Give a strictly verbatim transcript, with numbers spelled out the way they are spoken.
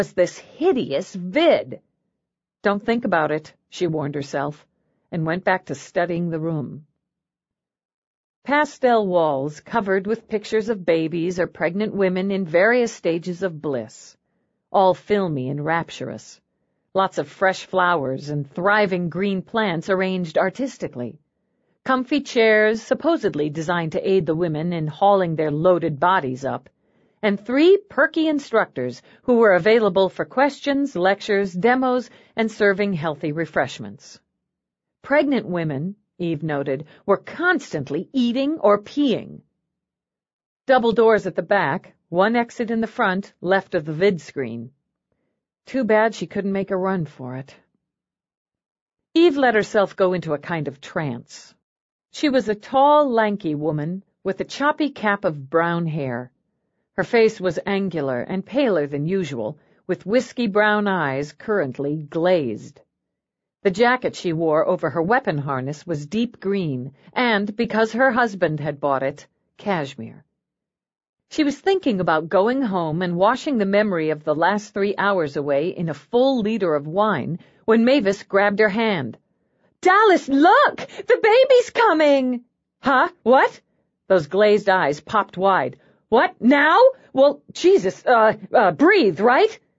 was this hideous vid. Don't think about it, she warned herself, and went back to studying the room. Pastel walls covered with pictures of babies or pregnant women in various stages of bliss, all filmy and rapturous. Lots of fresh flowers and thriving green plants arranged artistically. Comfy chairs supposedly designed to aid the women in hauling their loaded bodies up, and three perky instructors who were available for questions, lectures, demos, and serving healthy refreshments. Pregnant women, Eve noted, were constantly eating or peeing. Double doors at the back, one exit in the front, left of the vid screen. Too bad she couldn't make a run for it. Eve let herself go into a kind of trance. She was a tall, lanky woman with a choppy cap of brown hair. Her face was angular and paler than usual, with whiskey-brown eyes currently glazed. The jacket she wore over her weapon harness was deep green, and, because her husband had bought it, cashmere. She was thinking about going home and washing the memory of the last three hours away in a full liter of wine when Mavis grabbed her hand. "Dallas, look! The baby's coming!" "Huh? What?" Those glazed eyes popped wide. "What? Now? Well, Jesus, uh, uh, breathe, right?"